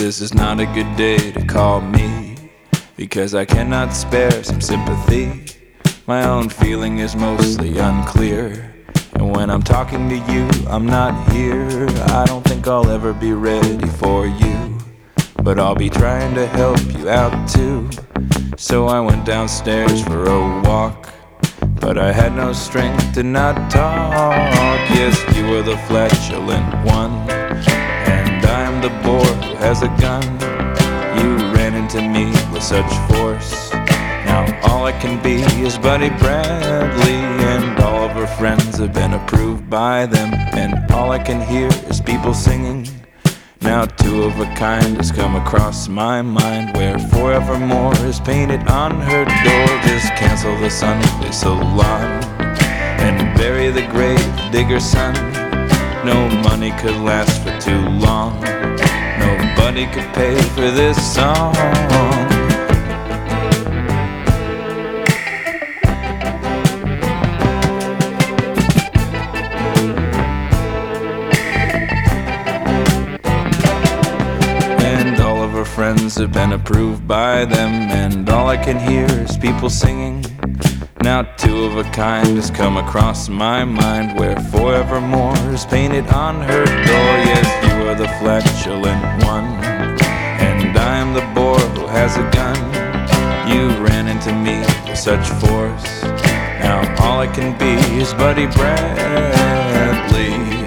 this is not a good day to call me, because I cannot spare some sympathy. My own feeling is mostly unclear, and when I'm talking to you, I'm not here. I don't think I'll ever be ready for you, but I'll be trying to help you out too. So I went downstairs for a walk, but I had no strength to not talk. Yes, you were the flatulent one, and I am the boy who has a gun. You ran into me with such force. Now all I can be is Buddy Bradley, and all of her friends have been approved by them, and all I can hear is people singing. Now two of a kind has come across my mind, where forevermore is painted on her door. Just cancel the Sunday salon and bury the grave digger's son. No money could last for too long. Nobody could pay for this song. Friends have been approved by them, and all I can hear is people singing. Now two of a kind has come across my mind, where forevermore is painted on her door. Yes, you are the flatulent one, and I am the boy who has a gun. You ran into me with such force. Now all I can be is Buddy Bradley.